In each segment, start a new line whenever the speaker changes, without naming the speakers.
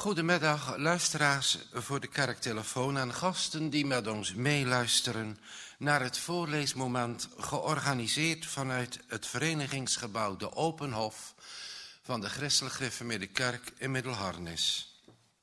Goedemiddag, luisteraars voor de kerktelefoon en gasten die met ons meeluisteren naar het voorleesmoment georganiseerd vanuit het verenigingsgebouw De Openhof van de Christelijk Gereformeerde Kerk in Middelharnis.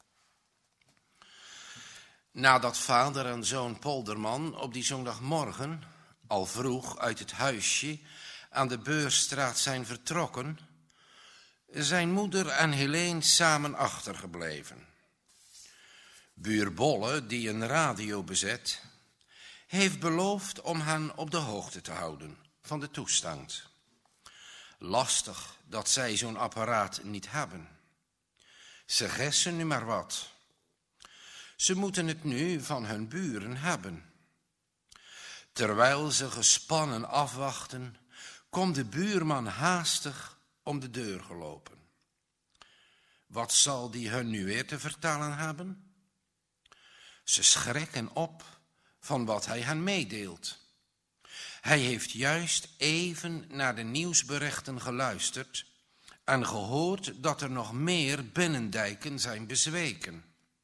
Nadat vader en zoon Polderman op die zondagmorgen al vroeg uit het huisje aan de Beurstraat zijn vertrokken, zijn moeder en Helene samen achtergebleven. Buur Bolle, die een radio bezet, heeft beloofd om hen op de hoogte te houden van de toestand. Lastig dat zij zo'n apparaat niet hebben. Ze gissen nu maar wat. Ze moeten het nu van hun buren hebben. Terwijl ze gespannen afwachten, komt de buurman haastig om de deur gelopen. Wat zal die hun nu weer te vertellen hebben? Ze schrikken op van wat hij hen meedeelt. Hij heeft juist even naar de nieuwsberichten geluisterd en gehoord dat er nog meer binnendijken zijn bezweken.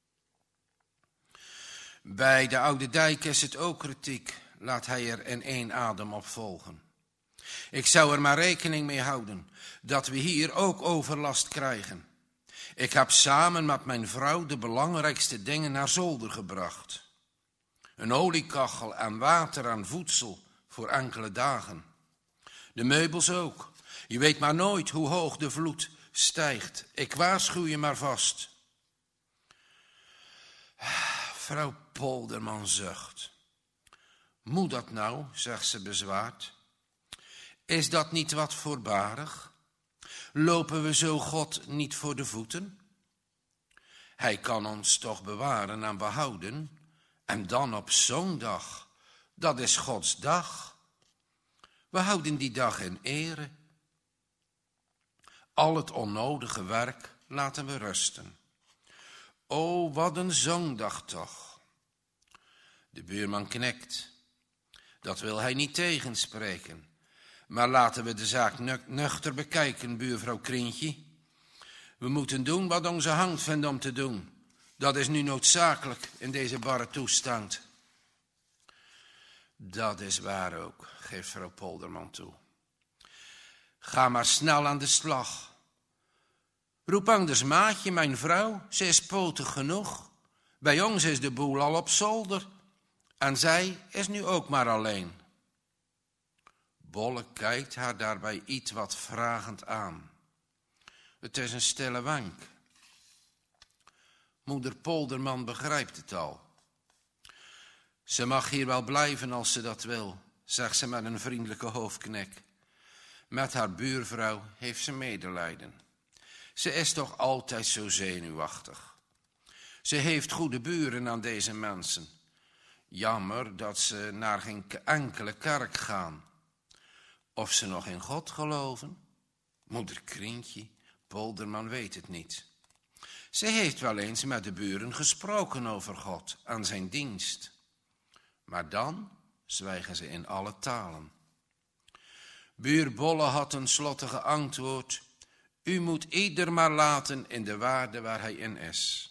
Bij de Oude Dijk is het ook kritiek, laat hij er in één adem op volgen. Ik zou er maar rekening mee houden dat we hier ook overlast krijgen. Ik heb samen met mijn vrouw de belangrijkste dingen naar zolder gebracht. Een oliekachel en water en voedsel voor enkele dagen. De meubels ook. Je weet maar nooit hoe hoog de vloed stijgt. Ik waarschuw je maar vast. Vrouw Polderman zucht. Moet dat nou, zegt ze bezwaard. Is dat niet wat voorbarig? Lopen we zo God niet voor de voeten? Hij kan ons toch bewaren en behouden, en dan op zo'n dag, dat is Gods dag. We houden die dag in ere. Al het onnodige werk laten we rusten. O, wat een zondag toch. De buurman knikt. Dat wil hij niet tegenspreken. Maar laten we de zaak nuchter bekijken, buurvrouw Krientje. We moeten doen wat onze hand vindt om te doen. Dat is nu noodzakelijk in deze barre toestand. Dat is waar ook, geeft vrouw Polderman toe. Ga maar snel aan de slag. Roep anders maatje, mijn vrouw, ze is potig genoeg. Bij ons is de boel al op zolder. En zij is nu ook maar alleen. Bolle kijkt haar daarbij iets wat vragend aan. Het is een stille wenk. Moeder Polderman begrijpt het al. Ze mag hier wel blijven als ze dat wil, zegt ze met een vriendelijke hoofdknik. Met haar buurvrouw heeft ze medelijden. Ze is toch altijd zo zenuwachtig. Ze heeft goede buren aan deze mensen. Jammer dat ze naar geen enkele kerk gaan. Of ze nog in God geloven? Moeder Krientje, Polderman weet het niet. Ze heeft wel eens met de buren gesproken over God en zijn dienst. Maar dan zwijgen ze in alle talen. Buur Bolle had tenslotte geantwoord: u moet ieder maar laten in de waarde waar hij in is.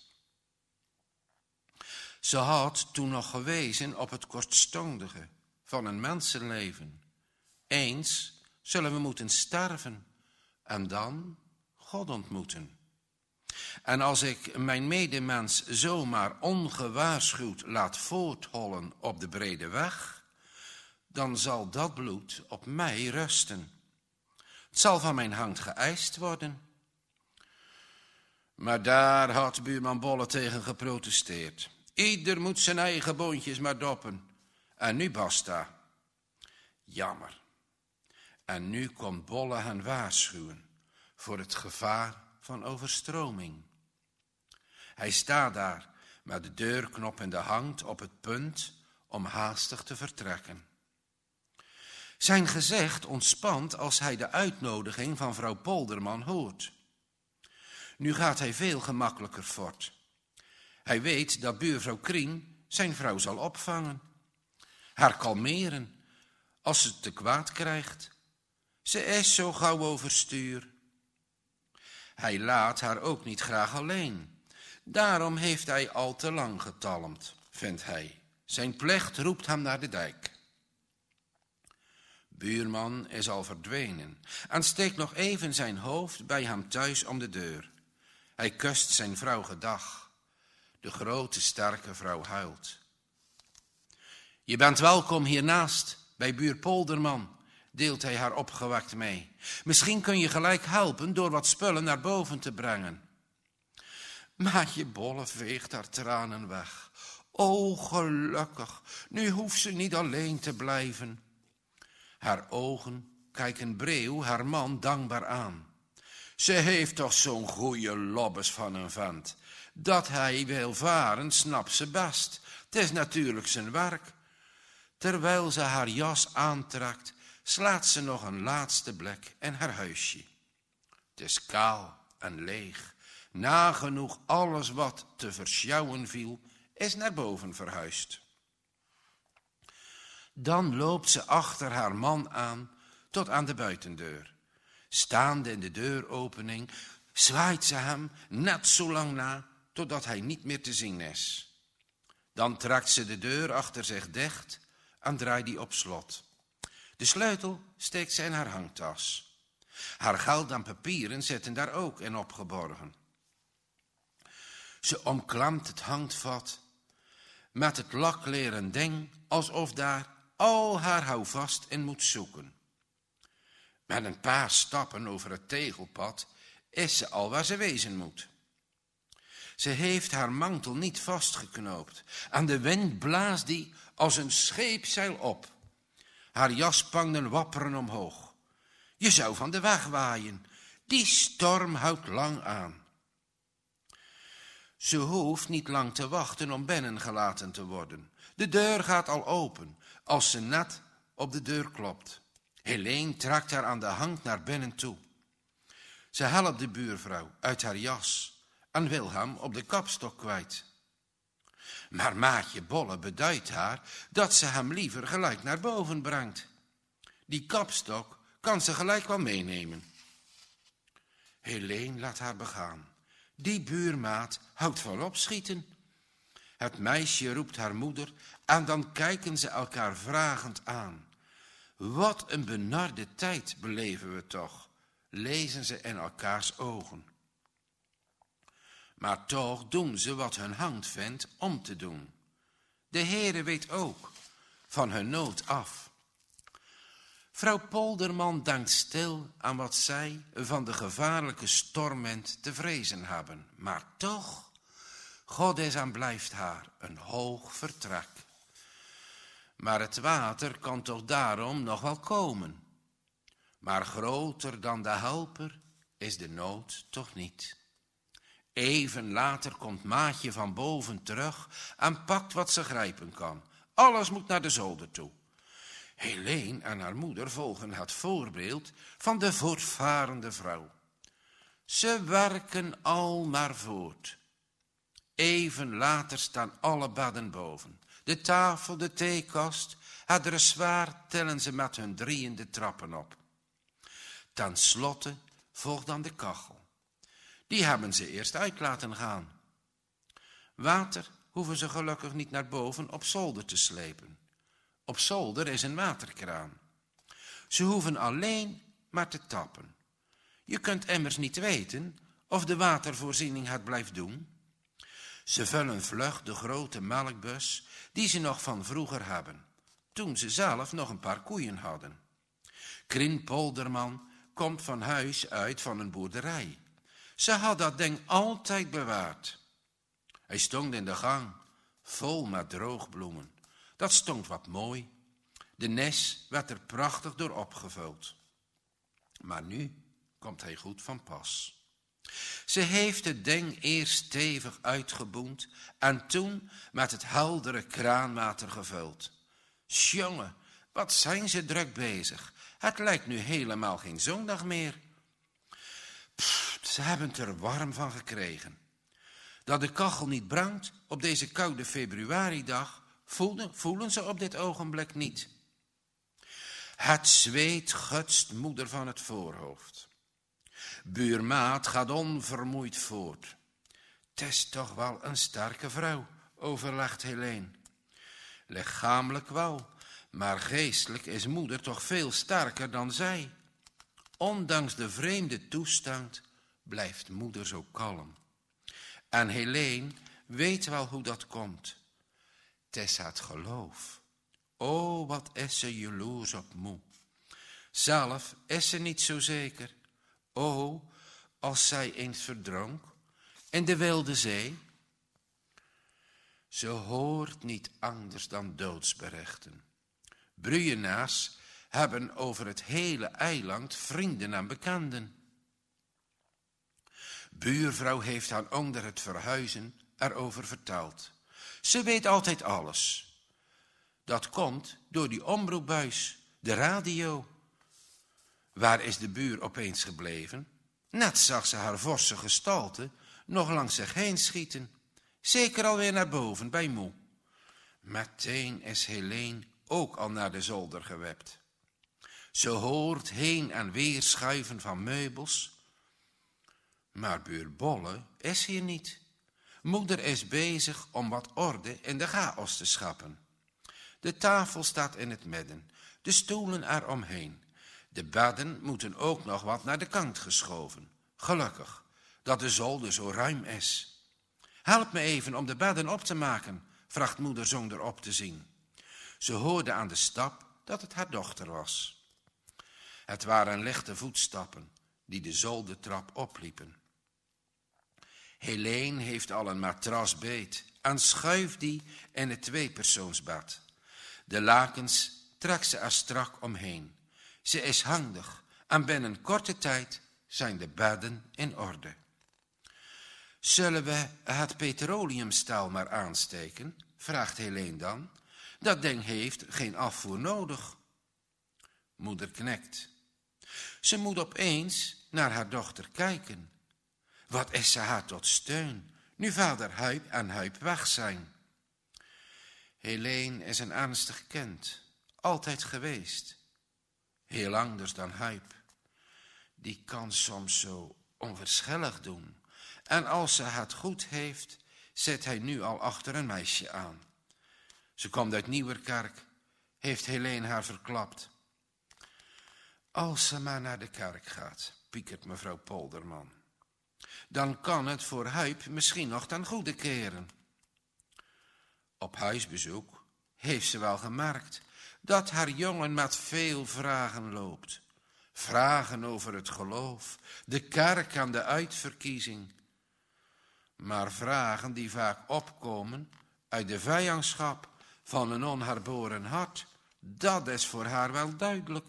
Ze had toen nog gewezen op het kortstondige van een mensenleven. Eens zullen we moeten sterven en dan God ontmoeten. En als ik mijn medemens zomaar ongewaarschuwd laat voorthollen op de brede weg, dan zal dat bloed op mij rusten. Het zal van mijn hand geëist worden. Maar daar had buurman Bolle tegen geprotesteerd. Ieder moet zijn eigen boontjes maar doppen. En nu basta. Jammer. En nu komt Bolle hen waarschuwen voor het gevaar van overstroming. Hij staat daar met de deurknop in de hand op het punt om haastig te vertrekken. Zijn gezicht ontspant als hij de uitnodiging van vrouw Polderman hoort. Nu gaat hij veel gemakkelijker voort. Hij weet dat buurvrouw Krien zijn vrouw zal opvangen, haar kalmeren als ze het te kwaad krijgt. Ze is zo gauw overstuur. Hij laat haar ook niet graag alleen. Daarom heeft hij al te lang getalmd, vindt hij. Zijn plicht roept hem naar de dijk. Buurman is al verdwenen en steekt nog even zijn hoofd bij hem thuis om de deur. Hij kust zijn vrouw gedag. De grote, sterke vrouw huilt. Je bent welkom hiernaast, bij buur Polderman, deelt hij haar opgewekt mee. Misschien kun je gelijk helpen door wat spullen naar boven te brengen. Maatje Bolle veegt haar tranen weg. O, gelukkig, nu hoeft ze niet alleen te blijven. Haar ogen kijken Breeuw, haar man, dankbaar aan. Ze heeft toch zo'n goeie lobbes van een vent. Dat hij wil varen, snapt ze best. Het is natuurlijk zijn werk. Terwijl ze haar jas aantrekt, slaat ze nog een laatste blik in haar huisje. Het is kaal en leeg. Nagenoeg alles wat te versjouwen viel, is naar boven verhuisd. Dan loopt ze achter haar man aan tot aan de buitendeur. Staande in de deuropening zwaait ze hem net zo lang na totdat hij niet meer te zien is. Dan trekt ze de deur achter zich dicht en draait die op slot. De sleutel steekt ze in haar hangtas. Haar geld en papieren zitten daar ook in opgeborgen. Ze omklamt het handvat met het lakleren ding alsof daar al haar houvast in moet zoeken. Met een paar stappen over het tegelpad is ze al waar ze wezen moet. Ze heeft haar mantel niet vastgeknoopt en de wind blaast die als een scheepzeil op. Haar jaspangden wapperen omhoog. Je zou van de weg waaien, die storm houdt lang aan. Ze hoeft niet lang te wachten om binnengelaten te worden. De deur gaat al open, als ze net op de deur klopt. Helene trekt haar aan de hang naar binnen toe. Ze helpt de buurvrouw uit haar jas en wil hem op de kapstok kwijt. Maar maatje Bolle beduidt haar dat ze hem liever gelijk naar boven brengt. Die kapstok kan ze gelijk wel meenemen. Helene laat haar begaan. Die buurmaat houdt van opschieten. Het meisje roept haar moeder en dan kijken ze elkaar vragend aan. Wat een benarde tijd beleven we toch, lezen ze in elkaars ogen. Maar toch doen ze wat hun hand vindt om te doen. De Heere weet ook van hun nood af. Vrouw Polderman denkt stil aan wat zij van de gevaarlijke stormwind te vrezen hebben. Maar toch, God is en blijft haar een hoog vertrek. Maar het water kan toch daarom nog wel komen. Maar groter dan de helper is de nood toch niet. Even later komt maatje van boven terug en pakt wat ze grijpen kan. Alles moet naar de zolder toe. Helene en haar moeder volgen het voorbeeld van de voortvarende vrouw. Ze werken al maar voort. Even later staan alle bedden boven. De tafel, de theekast, het dressoir tillen ze met hun drieën de trappen op. Ten slotte volgt dan de kachel. Die hebben ze eerst uit laten gaan. Water hoeven ze gelukkig niet naar boven op zolder te slepen. Op zolder is een waterkraan. Ze hoeven alleen maar te tappen. Je kunt immers niet weten of de watervoorziening het blijft doen. Ze vullen vlug de grote melkbus die ze nog van vroeger hebben, toen ze zelf nog een paar koeien hadden. Krien Polderman komt van huis uit van een boerderij. Ze had dat ding altijd bewaard. Hij stond in de gang, vol met droogbloemen. Dat stond wat mooi. De nes werd er prachtig door opgevuld. Maar nu komt hij goed van pas. Ze heeft het ding eerst stevig uitgeboend en toen met het heldere kraanwater gevuld. Sjonge, wat zijn ze druk bezig. Het lijkt nu helemaal geen zondag meer. Ze hebben het er warm van gekregen. Dat de kachel niet brandt op deze koude februaridag voelen ze op dit ogenblik niet. Het zweet gutst moeder van het voorhoofd. Buurmaat gaat onvermoeid voort. 'Tis toch wel een sterke vrouw, overlegt Heleen. Lichamelijk wel, maar geestelijk is moeder toch veel sterker dan zij. Ondanks de vreemde toestand blijft moeder zo kalm. En Heleen weet wel hoe dat komt. 'Tis het geloof. O, wat is ze jaloers op moe. Zelf is ze niet zo zeker. O, als zij eens verdronk in de wilde zee. Ze hoort niet anders dan doodsberichten. Bruyenaars hebben over het hele eiland vrienden en bekenden. Buurvrouw heeft haar onder het verhuizen erover verteld. Ze weet altijd alles. Dat komt door die omroepbuis, de radio. Waar is de buur opeens gebleven? Net zag ze haar forse gestalte nog langs zich heen schieten. Zeker alweer naar boven bij moe. Meteen is Heleen ook al naar de zolder gewept. Ze hoort heen en weer schuiven van meubels. Maar buur Bolle is hier niet. Moeder is bezig om wat orde in de chaos te schappen. De tafel staat in het midden, de stoelen eromheen. De bedden moeten ook nog wat naar de kant geschoven. Gelukkig dat de zolder zo ruim is. Help me even om de bedden op te maken, vraagt moeder zonder op te zien. Ze hoorde aan de stap dat het haar dochter was. Het waren lichte voetstappen die de zoldertrap opliepen. Heleen heeft al een matras beet en schuift die in het tweepersoonsbed. De lakens trekt ze er strak omheen. Ze is handig en binnen korte tijd zijn de bedden in orde. Zullen we het petroleumstel maar aansteken? Vraagt Heleen dan. Dat ding heeft geen afvoer nodig. Moeder knikt. Ze moet opeens naar haar dochter kijken. Wat is ze haar tot steun, nu vader Huip en Huip weg zijn. Heleen is een ernstig kind, altijd geweest. Heel anders dan Huip. Die kan soms zo onverschillig doen. En als ze het goed heeft, zit hij nu al achter een meisje aan. Ze komt uit Nieuwerkerk, heeft Heleen haar verklapt. Als ze maar naar de kerk gaat, piekert mevrouw Polderman. Dan kan het voor Huip misschien nog ten goede keren. Op huisbezoek heeft ze wel gemerkt dat haar jongen met veel vragen loopt. Vragen over het geloof, de kerk en de uitverkiezing. Maar vragen die vaak opkomen uit de vijandschap van een onherboren hart, dat is voor haar wel duidelijk.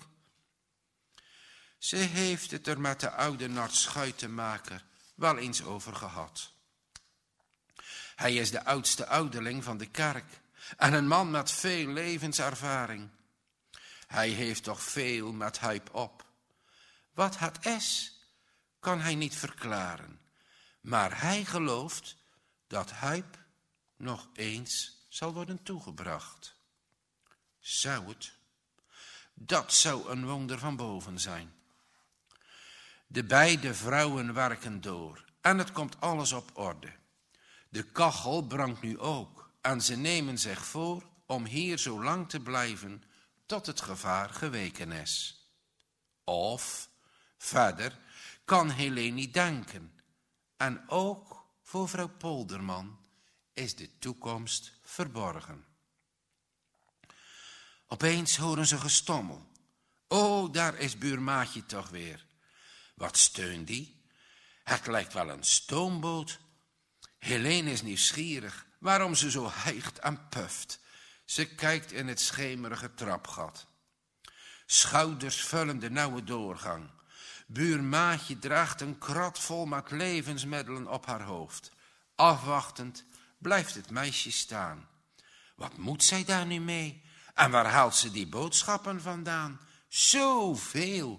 Ze heeft het er met de oude Nart Schuitenmaker wel eens over gehad. Hij is de oudste ouderling van de kerk en een man met veel levenservaring. Hij heeft toch veel met Huip op. Wat het is, kan hij niet verklaren. Maar hij gelooft dat Huip nog eens zal worden toegebracht. Zou het? Dat zou een wonder van boven zijn. De beide vrouwen werken door en het komt alles op orde. De kachel brandt nu ook en ze nemen zich voor om hier zo lang te blijven tot het gevaar geweken is. Of, verder, kan Heleen niet denken. En ook voor vrouw Polderman is de toekomst verborgen. Opeens horen ze gestommel. O, daar is buurmaatje toch weer. Wat steunt die? Het lijkt wel een stoomboot. Heleen is nieuwsgierig waarom ze zo hijgt en puft. Ze kijkt in het schemerige trapgat. Schouders vullen de nauwe doorgang. Buurmaatje draagt een krat vol met levensmiddelen op haar hoofd. Afwachtend blijft het meisje staan. Wat moet zij daar nu mee? En waar haalt ze die boodschappen vandaan? Zoveel!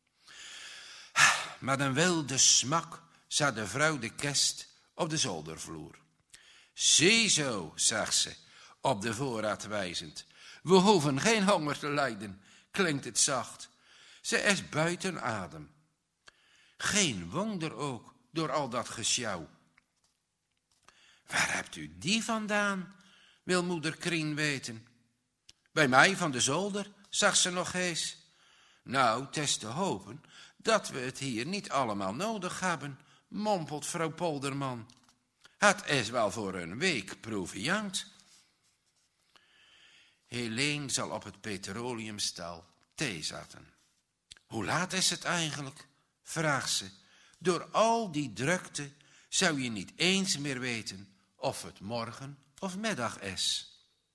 Met een wilde smak zet de vrouw de kist op de zoldervloer. Ziezo, zegt ze, op de voorraad wijzend. We hoeven geen honger te lijden, klinkt het zacht. Ze is buiten adem. Geen wonder ook door al dat gesjouw. Waar hebt u die vandaan, wil moeder Krien weten. Bij mij van de zolder, zag ze nog eens. Nou, het is te hopen dat we het hier niet allemaal nodig hebben, mompelt vrouw Polderman. Het is wel voor een week proviand. Helene zal op het petroleumstel thee zetten. Hoe laat is het eigenlijk? Vraagt ze. Door al die drukte zou je niet eens meer weten of het morgen of middag is.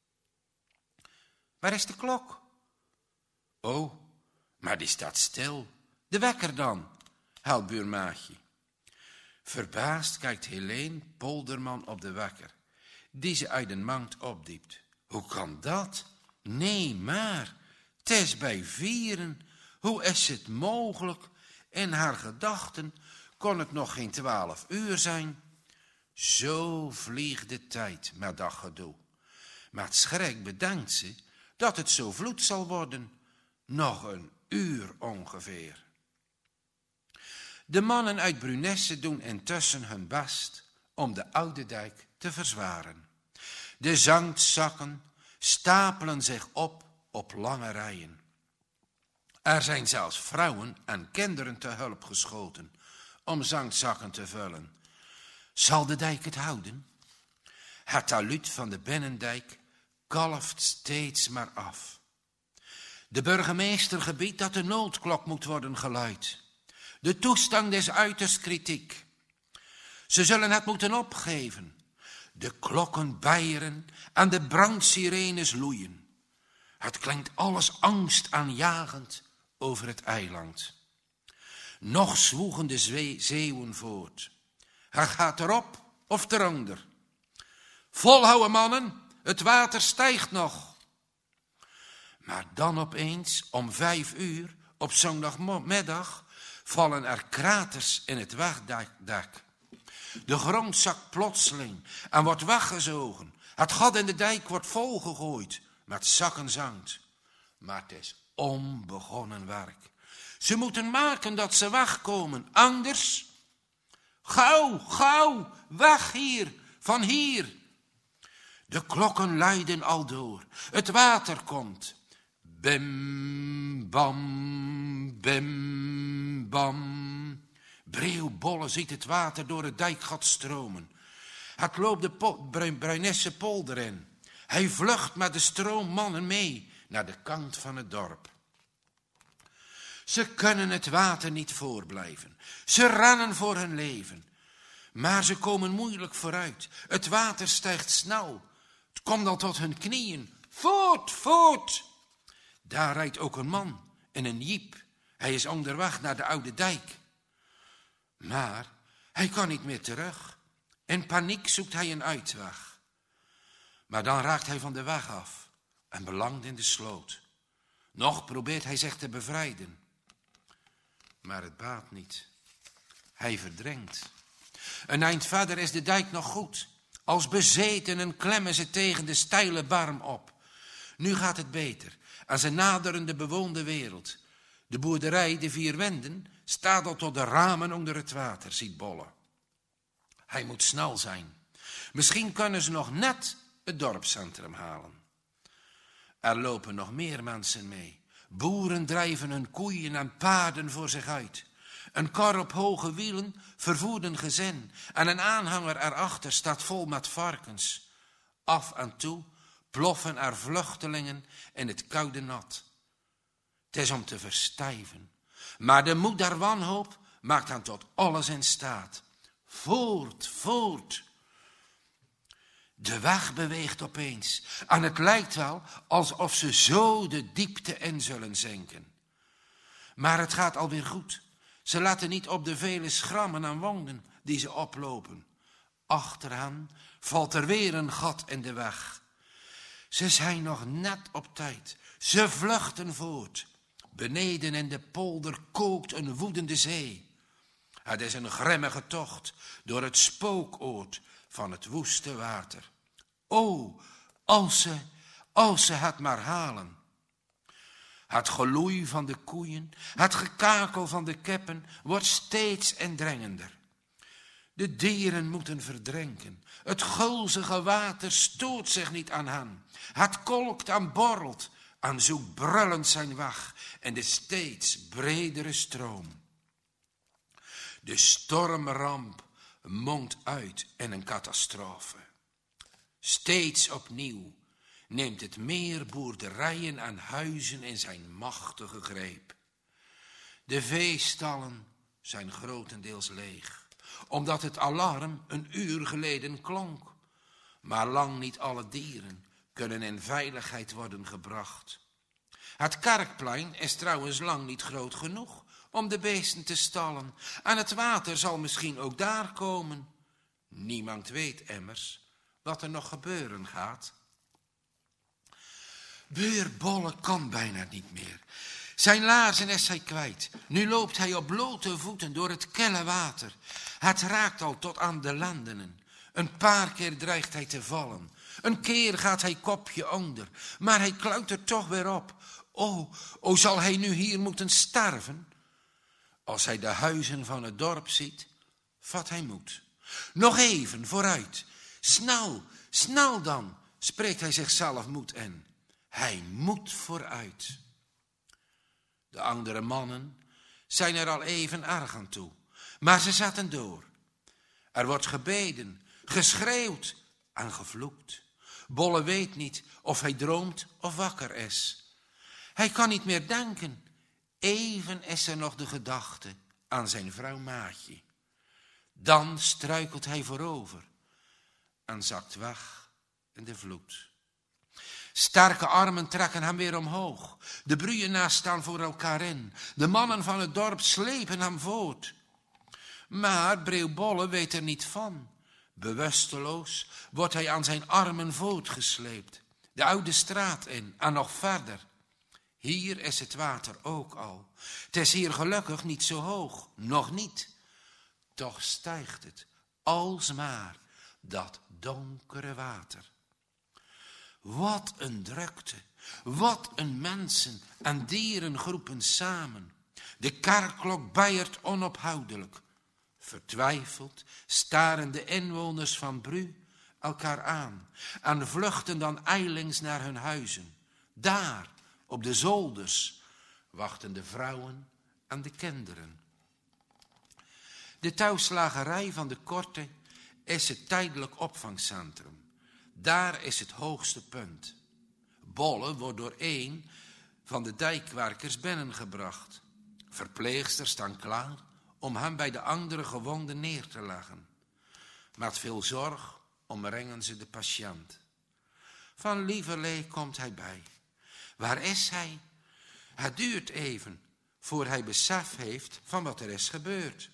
Waar is de klok? Oh, maar die staat stil. De wekker dan, huilt buurmaatje. Verbaasd kijkt Helene Polderman op de wekker, die ze uit een mand opdiept. Hoe kan dat? Nee, maar, het is bij 4. Hoe is het mogelijk? In haar gedachten kon het nog geen 12 uur zijn. Zo vliegt de tijd met dat gedoe. Met schrik bedenkt ze dat het zo vloed zal worden. Nog een uur ongeveer. De mannen uit Brunesse doen intussen hun best om de oude dijk te verzwaren. De zandzakken stapelen zich op lange rijen. Er zijn zelfs vrouwen en kinderen te hulp geschoten om zandzakken te vullen. Zal de dijk het houden? Het taluut van de binnendijk kalft steeds maar af. De burgemeester gebiedt dat de noodklok moet worden geluid. De toestand is uiterst kritiek. Ze zullen het moeten opgeven. De klokken bijeren en de brandsirenes loeien. Het klinkt alles angstaanjagend over het eiland. Nog zwoegen de zeeuwen voort. Hij gaat erop of eronder. Volhouden, mannen, het water stijgt nog. Maar dan opeens, om 5 uur, op zondagmiddag, vallen er kraters in het wegdak. De grond zakt plotseling en wordt weggezogen. Het gat in de dijk wordt volgegooid met zakken zand. Maar het is onbegonnen werk. Ze moeten maken dat ze wegkomen, anders... Gauw, gauw, weg hier, van hier. De klokken luiden al door. Het water komt. Bim, bam, bim, bam. Breeuwbolle ziet het water door het dijkgat stromen. Het loopt de Brunesse polder in. Hij vlucht met de stroom mannen mee naar de kant van het dorp. Ze kunnen het water niet voorblijven. Ze rennen voor hun leven. Maar ze komen moeilijk vooruit. Het water stijgt snel. Het komt al tot hun knieën. Voort, voort! Daar rijdt ook een man in een jeep. Hij is onderweg naar de oude dijk. Maar hij kan niet meer terug. In paniek zoekt hij een uitweg. Maar dan raakt hij van de weg af en belandt in de sloot. Nog probeert hij zich te bevrijden. Maar het baat niet. Hij verdrinkt. Een eind verder is de dijk nog goed. Als bezetenen klemmen ze tegen de steile barm op. Nu gaat het beter en ze naderen de bewoonde wereld. De boerderij, de 4 Winden, staat al tot de ramen onder het water, ziet Bolle. Hij moet snel zijn. Misschien kunnen ze nog net het dorpscentrum halen. Er lopen nog meer mensen mee. Boeren drijven hun koeien en paarden voor zich uit. Een kar op hoge wielen vervoert een gezin en een aanhanger erachter staat vol met varkens. Af en toe ploffen er vluchtelingen in het koude nat. Het is om te verstijven, maar de moed der wanhoop maakt hen tot alles in staat. Voort, voort. De weg beweegt opeens en het lijkt wel alsof ze zo de diepte in zullen zinken. Maar het gaat alweer goed. Ze letten niet op de vele schrammen en wonden die ze oplopen. Achter hen valt er weer een gat in de weg. Ze zijn nog net op tijd. Ze vluchten voort. Beneden in de polder kookt een woedende zee. Het is een grimmige tocht door het spookoord van het woeste water. O, als ze het maar halen. Het geloei van de koeien, het gekakel van de kippen wordt steeds indringender. De dieren moeten verdrinken. Het gulzige water stoot zich niet aan hen. Het kolkt en borrelt en zoekt brullend zijn weg in de steeds bredere stroom. De stormramp mondt uit in een catastrofe. Steeds opnieuw neemt het meer boerderijen en huizen in zijn machtige greep. De veestallen zijn grotendeels leeg, omdat het alarm een uur geleden klonk. Maar lang niet alle dieren kunnen in veiligheid worden gebracht. Het kerkplein is trouwens lang niet groot genoeg om de beesten te stallen. En het water zal misschien ook daar komen. Niemand weet immers wat er nog gebeuren gaat. Beer Bolle kan bijna niet meer. Zijn laarzen is hij kwijt. Nu loopt hij op blote voeten door het kille water. Het raakt al tot aan de lendenen. Een paar keer dreigt hij te vallen. Een keer gaat hij kopje onder. Maar hij klautert toch weer op. O, zal hij nu hier moeten sterven? Als hij de huizen van het dorp ziet, vat hij moed. Nog even, vooruit. Snel, snel dan, spreekt hij zichzelf moed in. Hij moet vooruit. De andere mannen zijn er al even erg aan toe, maar ze zetten door. Er wordt gebeden, geschreeuwd en gevloekt. Bolle weet niet of hij droomt of wakker is. Hij kan niet meer denken. Even is er nog de gedachte aan zijn vrouw Maatje. Dan struikelt hij voorover en zakt weg in de vloed. Sterke armen trekken hem weer omhoog. De bruienaars staan voor elkaar in. De mannen van het dorp slepen hem voort. Maar Breeuw Bolle weet er niet van. Bewusteloos wordt hij aan zijn armen voortgesleept. De oude straat in en nog verder. Hier is het water ook al. Het is hier gelukkig niet zo hoog, nog niet. Toch stijgt het, alsmaar, dat donkere water. Wat een drukte, wat een mensen- en dierengroepen samen. De kerkklok bijert onophoudelijk. Vertwijfeld staren de inwoners van Bru elkaar aan en vluchten dan ijlings naar hun huizen. Daar, op de zolders, wachten de vrouwen en de kinderen. De touwslagerij van de Korte is het tijdelijk opvangcentrum. Daar is het hoogste punt. Bolle wordt door een van de dijkwerkers binnengebracht. Verpleegsters staan klaar om hem bij de andere gewonden neer te leggen. Met veel zorg omringen ze de patiënt. Van lieverlee komt hij bij. Waar is hij? Het duurt even voor hij besef heeft van wat er is gebeurd.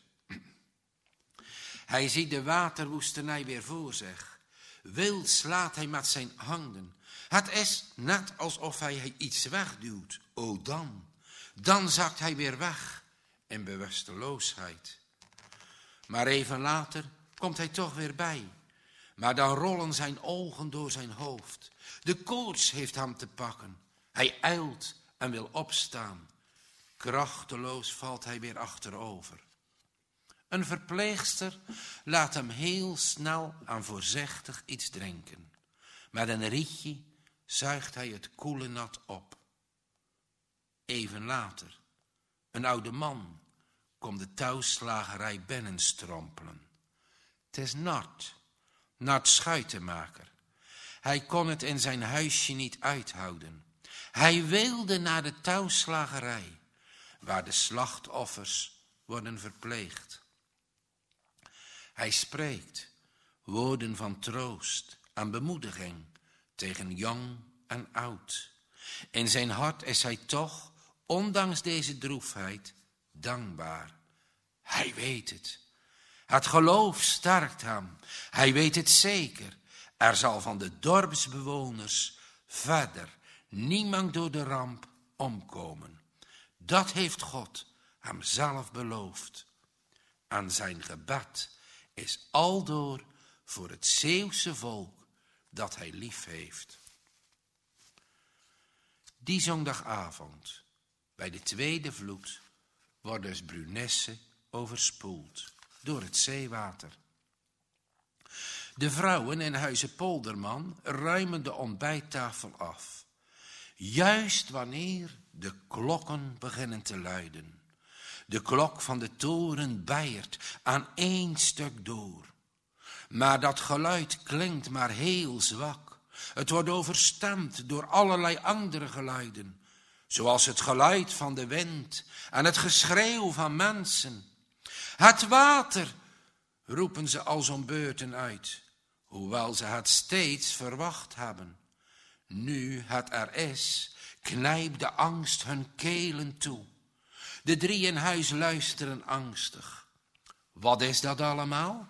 Hij ziet de waterwoestenij weer voor zich. Wild slaat hij met zijn handen. Het is net alsof hij iets wegduwt. O dan zakt hij weer weg in bewusteloosheid. Maar even later komt hij toch weer bij. Maar dan rollen zijn ogen door zijn hoofd. De koorts heeft hem te pakken. Hij ijlt en wil opstaan. Krachteloos valt hij weer achterover. Een verpleegster laat hem heel snel en voorzichtig iets drinken. Met een rietje zuigt hij het koele nat op. Even later, een oude man komt de touwslagerij binnenstrompelen. Het is Nart Schuitenmaker. Hij kon het in zijn huisje niet uithouden. Hij wilde naar de touwslagerij, waar de slachtoffers worden verpleegd. Hij spreekt woorden van troost en bemoediging tegen jong en oud. In zijn hart is hij toch, ondanks deze droefheid, dankbaar. Hij weet het. Het geloof sterkt hem. Hij weet het zeker. Er zal van de dorpsbewoners verder niemand door de ramp omkomen. Dat heeft God hem zelf beloofd. En zijn gebed is aldoor voor het Zeeuwse volk dat hij lief heeft. Die zondagavond, bij de tweede vloed, wordt dus Brunesse overspoeld door het zeewater. De vrouwen in huize Polderman ruimen de ontbijttafel af. Juist wanneer de klokken beginnen te luiden. De klok van de toren bijert aan één stuk door. Maar dat geluid klinkt maar heel zwak. Het wordt overstemd door allerlei andere geluiden. Zoals het geluid van de wind en het geschreeuw van mensen. Het water, roepen ze als om beurten uit. Hoewel ze het steeds verwacht hebben. Nu het er is, knijpt de angst hun kelen toe. De drie in huis luisteren angstig. Wat is dat allemaal?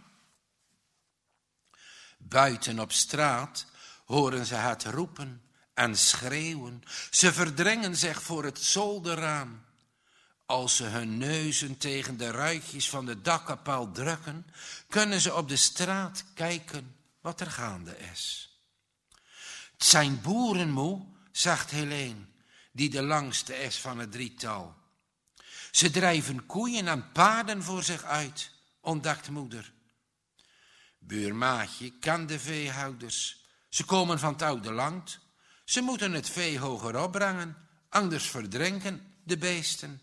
Buiten op straat horen ze het roepen en schreeuwen. Ze verdringen zich voor het zolderraam. Als ze hun neuzen tegen de ruitjes van de dakkapel drukken, kunnen ze op de straat kijken wat er gaande is. Het zijn boerenmoe, zegt Helene, die de langste is van het drietal. Ze drijven koeien en paarden voor zich uit, ontdekt moeder. Buurmaatje kent de veehouders. Ze komen van het oude land. Ze moeten het vee hoger opbrengen, anders verdrinken de beesten.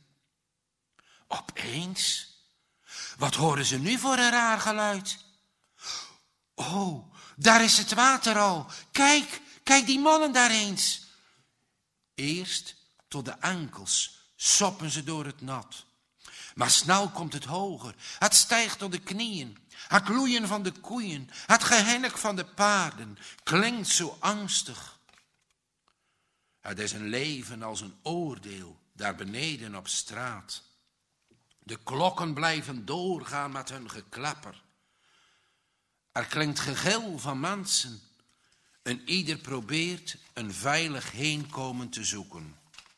Opeens, wat horen ze nu voor een raar geluid? Oh, daar is het water al. Kijk die mannen daar eens. Eerst tot de enkels soppen ze door het nat. Maar snel komt het hoger. Het stijgt tot de knieën. Het loeien van de koeien, het gehinnik van de paarden, klinkt zo angstig. Het is een leven als een oordeel, daar beneden op straat. De klokken blijven doorgaan met hun geklepper. Er klinkt gegil van mensen. En ieder probeert een veilig heenkomen te zoeken.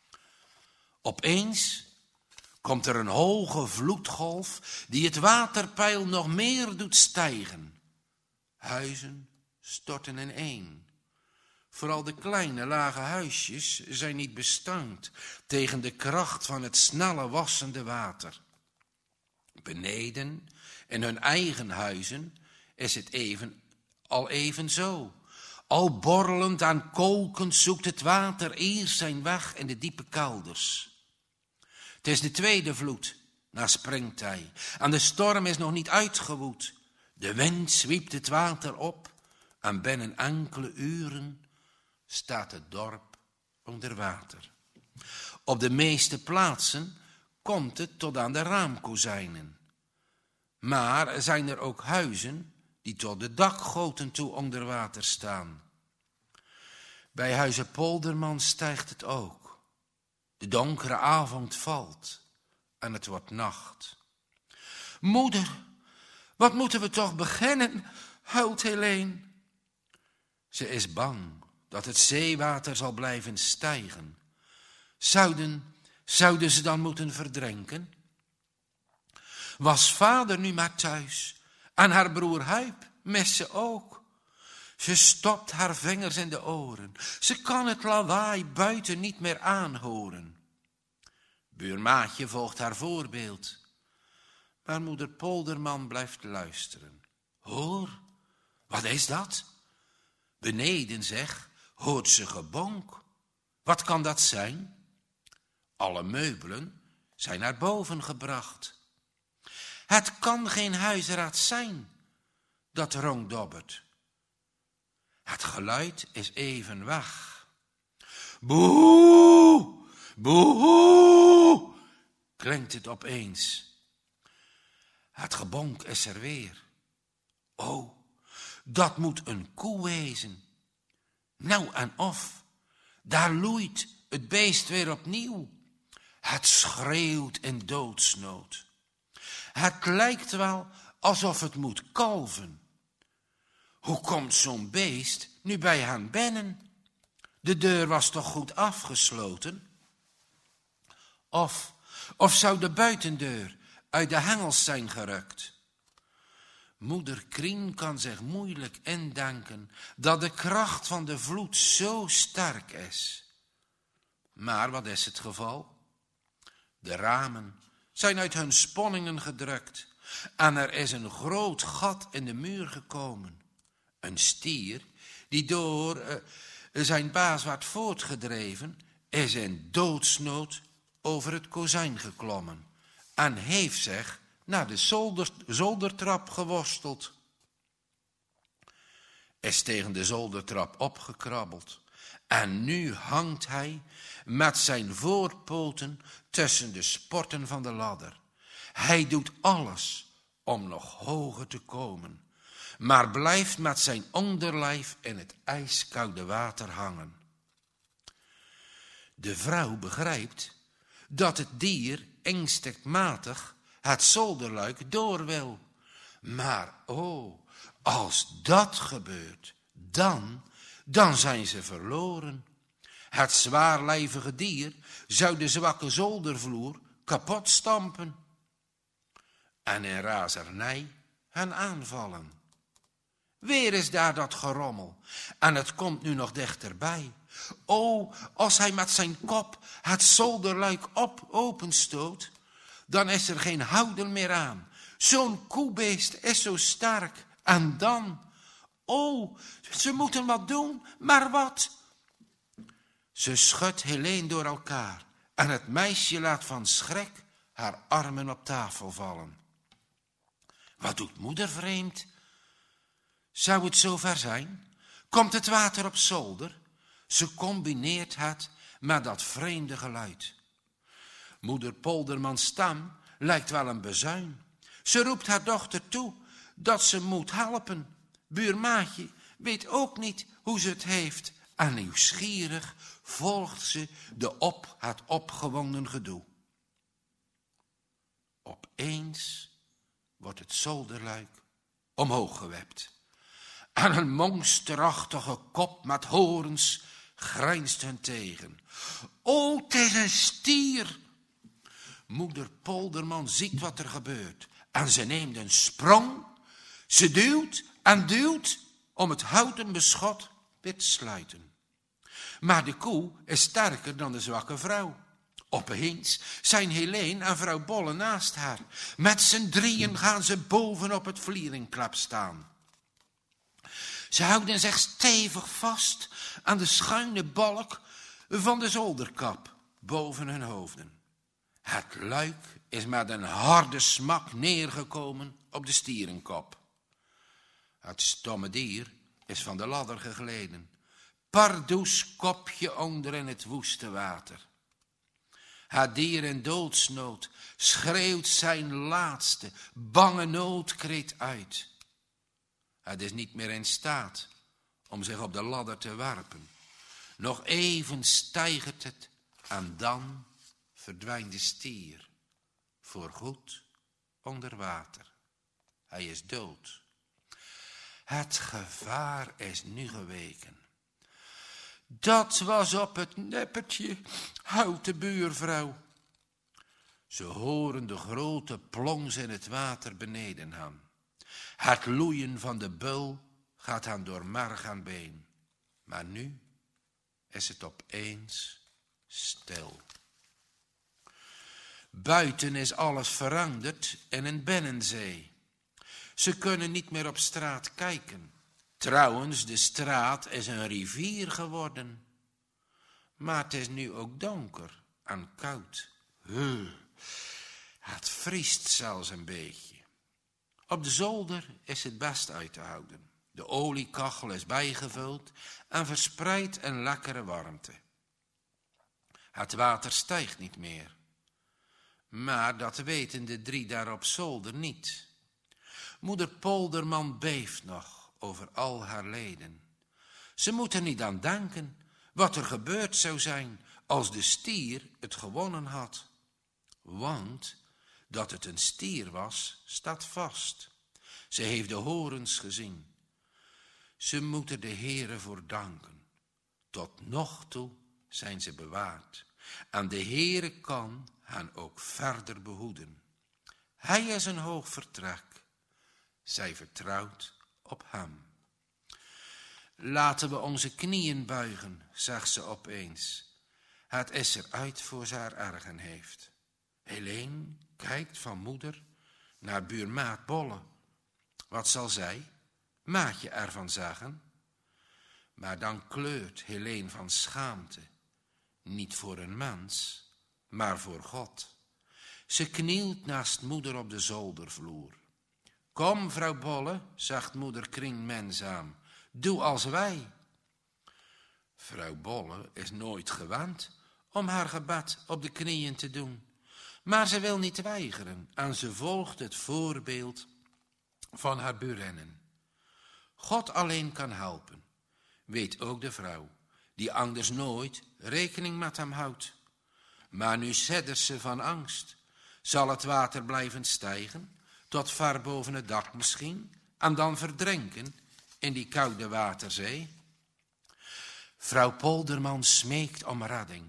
Opeens komt er een hoge vloedgolf die het waterpeil nog meer doet stijgen. Huizen storten ineen. Vooral de kleine lage huisjes zijn niet bestand tegen de kracht van het snelle wassende water. Beneden, in hun eigen huizen, is het al even zo. Al borrelend en kolkend zoekt het water eerst zijn weg in de diepe kelders. Het is de tweede vloed na springtij en de storm is nog niet uitgewoed. De wind zwiept het water op en binnen enkele uren staat het dorp onder water. Op de meeste plaatsen komt het tot aan de raamkozijnen. Maar zijn er ook huizen die tot de dakgoten toe onder water staan. Bij huize Polderman stijgt het ook. De donkere avond valt en het wordt nacht. Moeder, wat moeten we toch beginnen, huilt Helene. Ze is bang dat het zeewater zal blijven stijgen. Zouden ze dan moeten verdrinken? Was vader nu maar thuis en haar broer Huip mist ze ook. Ze stopt haar vingers in de oren. Ze kan het lawaai buiten niet meer aanhoren. Buurmaatje volgt haar voorbeeld. Maar moeder Polderman blijft luisteren. Hoor, wat is dat? Beneden zeg, hoort ze gebonk. Wat kan dat zijn? Alle meubelen zijn naar boven gebracht. Het kan geen huisraad zijn, dat ronddobbert. Het geluid is even weg. Boe, boe, klinkt het opeens. Het gebonk is er weer. Oh, dat moet een koe wezen. Nou en of, daar loeit het beest weer opnieuw. Het schreeuwt in doodsnood. Het lijkt wel alsof het moet kalven. Hoe komt zo'n beest nu bij hen binnen? De deur was toch goed afgesloten? Of zou de buitendeur uit de hengels zijn gerukt? Moeder Krien kan zich moeilijk indenken dat de kracht van de vloed zo sterk is. Maar wat is het geval? De ramen zijn uit hun sponningen gedrukt en er is een groot gat in de muur gekomen. Een stier die door zijn baas werd voortgedreven, is in doodsnood over het kozijn geklommen en heeft zich naar de zoldertrap geworsteld. Is tegen de zoldertrap opgekrabbeld en nu hangt hij met zijn voorpoten tussen de sporten van de ladder. Hij doet alles om nog hoger te komen, maar blijft met zijn onderlijf in het ijskoude water hangen. De vrouw begrijpt dat het dier instinctmatig het zolderluik door wil. Maar als dat gebeurt, dan zijn ze verloren. Het zwaarlijvige dier zou de zwakke zoldervloer kapot stampen en in razernij hen aanvallen. Weer is daar dat gerommel en het komt nu nog dichterbij. Als hij met zijn kop het zolderluik openstoot, dan is er geen houden meer aan. Zo'n koebeest is zo sterk. En dan, ze moeten wat doen, maar wat? Ze schudt Helene door elkaar en het meisje laat van schrik haar armen op tafel vallen. Wat doet moeder vreemd? Zou het zover zijn? Komt het water op zolder? Ze combineert het met dat vreemde geluid. Moeder Poldermans stem lijkt wel een bezuin. Ze roept haar dochter toe dat ze moet helpen. Buurmaatje weet ook niet hoe ze het heeft. En nieuwsgierig volgt ze het opgewonden gedoe. Opeens wordt het zolderluik omhoog gewept. En een monsterachtige kop met horens grijnst hun tegen. Het is een stier! Moeder Polderman ziet wat er gebeurt. En ze neemt een sprong. Ze duwt en duwt om het houten beschot weer te sluiten. Maar de koe is sterker dan de zwakke vrouw. Opeens zijn Helene en vrouw Bolle naast haar. Met z'n drieën gaan ze bovenop het vlieringklap staan. Ze houden zich stevig vast aan de schuine balk van de zolderkap boven hun hoofden. Het luik is met een harde smak neergekomen op de stierenkop. Het stomme dier is van de ladder gegleden. Pardoes kopje onder in het woeste water. Het dier in doodsnood schreeuwt zijn laatste bange noodkreet uit. Het is niet meer in staat om zich op de ladder te werpen. Nog even steigert het en dan verdwijnt de stier. Voorgoed onder water. Hij is dood. Het gevaar is nu geweken. Dat was op het nippertje, huilt de buurvrouw. Ze horen de grote plons in het water beneden gaan. Het loeien van de bul gaat hen door merg en been. Maar nu is het opeens stil. Buiten is alles veranderd in een binnenzee. Ze kunnen niet meer op straat kijken. Trouwens, de straat is een rivier geworden. Maar het is nu ook donker en koud. Het vriest zelfs een beetje. Op de zolder is het best uit te houden. De oliekachel is bijgevuld en verspreidt een lekkere warmte. Het water stijgt niet meer. Maar dat weten de drie daar op zolder niet. Moeder Polderman beeft nog over al haar leden. Ze moet er niet aan denken wat er gebeurd zou zijn als de stier het gewonnen had. Want dat het een stier was, staat vast. Ze heeft de horens gezien. Ze moeten de Heere voor danken. Tot nog toe zijn ze bewaard. En de Heere kan hen ook verder behoeden. Hij is een hoog vertrek. Zij vertrouwt op hem. Laten we onze knieën buigen, zegt ze opeens. Het is eruit voor ze haar ergen heeft. Helene kijkt van moeder naar buurmaat Bolle. Wat zal zij? maatje ervan zeggen. Maar dan kleurt Helene van schaamte, niet voor een mens, maar voor God. Ze knielt naast moeder op de zoldervloer. Kom, vrouw Bolle, zegt moeder Kring menzaam, doe als wij. Vrouw Bolle is nooit gewend om haar gebed op de knieën te doen, maar ze wil niet weigeren en ze volgt het voorbeeld van haar burinnen. God alleen kan helpen, weet ook de vrouw, die anders nooit rekening met hem houdt. Maar nu siddert ze van angst. Zal het water blijven stijgen, tot ver boven het dak misschien, en dan verdrinken in die koude waterzee? Vrouw Polderman smeekt om redding.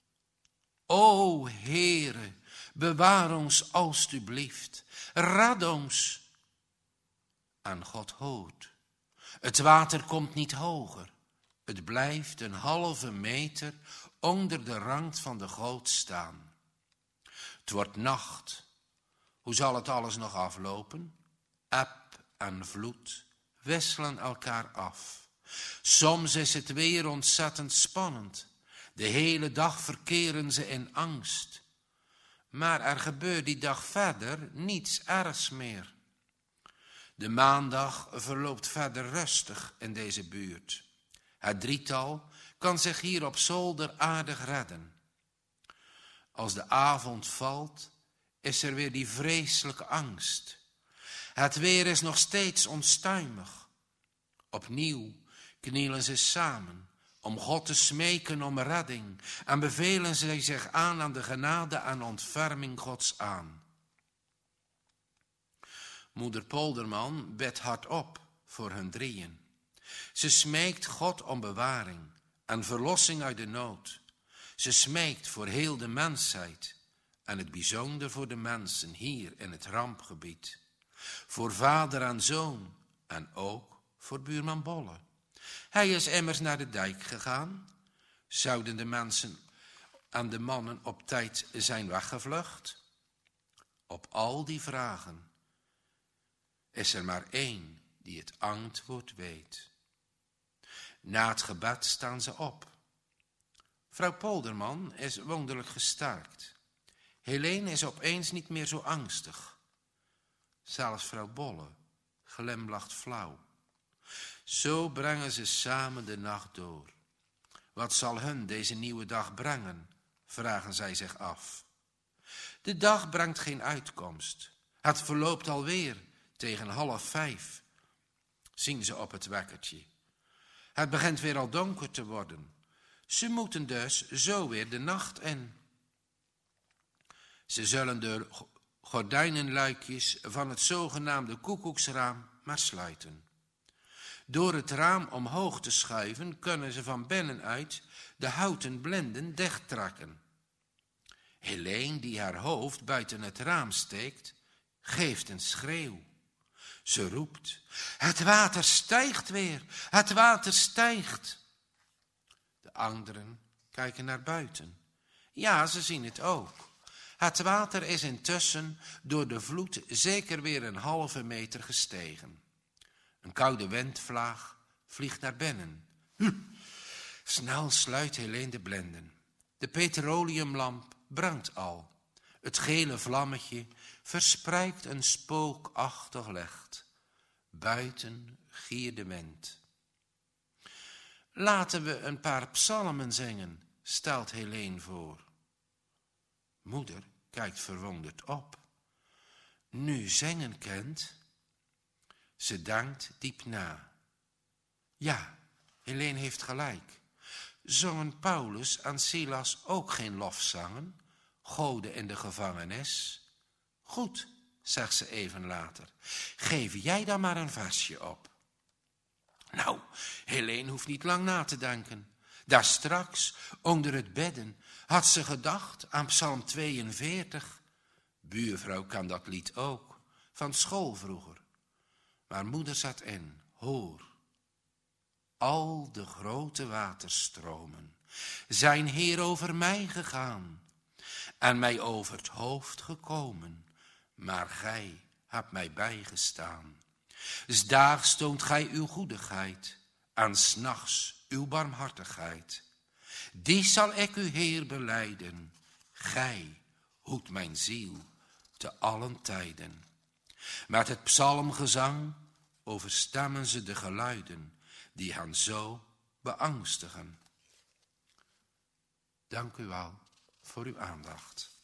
O Heere, bewaar ons alstublieft, red ons. En God hoort. Het water komt niet hoger. Het blijft een halve meter onder de rand van de goot staan. Het wordt nacht. Hoe zal het alles nog aflopen? Eb en vloed wisselen elkaar af. Soms is het weer ontzettend spannend. De hele dag verkeren ze in angst. Maar er gebeurt die dag verder niets ergs meer. De maandag verloopt verder rustig in deze buurt. Het drietal kan zich hier op zolder aardig redden. Als de avond valt, is er weer die vreselijke angst. Het weer is nog steeds onstuimig. Opnieuw knielen ze samen om God te smeken om redding en bevelen ze zich aan de genade en ontferming Gods aan. Moeder Polderman bidt hardop voor hun drieën. Ze smeekt God om bewaring en verlossing uit de nood. Ze smeekt voor heel de mensheid en het bijzonder voor de mensen hier in het rampgebied. Voor vader en zoon en ook voor buurman Bolle. Hij is immers naar de dijk gegaan. Zouden de mensen en de mannen op tijd zijn weggevlucht? Op al die vragen is er maar één die het antwoord weet. Na het gebed staan ze op. Vrouw Polderman is wonderlijk gesterkt. Helene is opeens niet meer zo angstig. Zelfs vrouw Bolle glimlacht flauw. Zo brengen ze samen de nacht door. Wat zal hun deze nieuwe dag brengen, vragen zij zich af. De dag brengt geen uitkomst. Het verloopt alweer tegen 4:30. Zien ze op het wekkertje. Het begint weer al donker te worden. Ze moeten dus zo weer de nacht in. Ze zullen de gordijnenluikjes van het zogenaamde koekoeksraam maar sluiten. Door het raam omhoog te schuiven kunnen ze van binnenuit de houten blinden dichttrekken. Helene, die haar hoofd buiten het raam steekt, geeft een schreeuw. Ze roept, het water stijgt weer, het water stijgt. De anderen kijken naar buiten. Ja, ze zien het ook. Het water is intussen door de vloed zeker weer een halve meter gestegen. Een koude windvlaag vliegt naar binnen. Snel sluit Helene de blinden. De petroleumlamp brandt al. Het gele vlammetje verspreidt een spookachtig licht. Buiten giert de wind. Laten we een paar psalmen zingen, stelt Helene voor. Moeder kijkt verwonderd op. Nu zingen, kind? Ze denkt diep na. Ja, Helene heeft gelijk. Zongen Paulus en Silas ook geen lofzangen, goden in de gevangenis? Goed, zegt ze even later. Geef jij dan maar een versje op. Nou, Helene hoeft niet lang na te denken. Daar straks, onder het bedden, had ze gedacht aan Psalm 42. Buurvrouw kan dat lied ook, van school vroeger. Maar moeder zat in, hoor. Al de grote waterstromen zijn hier over mij gegaan en mij over het hoofd gekomen, maar gij hebt mij bijgestaan. 'S daags toont gij uw goedigheid, en 's nachts uw barmhartigheid. Die zal ik u, Heer, belijden. Gij hoedt mijn ziel te allen tijden. Met het psalmgezang overstemmen ze de geluiden die hen zo beangstigen. Dank u wel voor uw aandacht.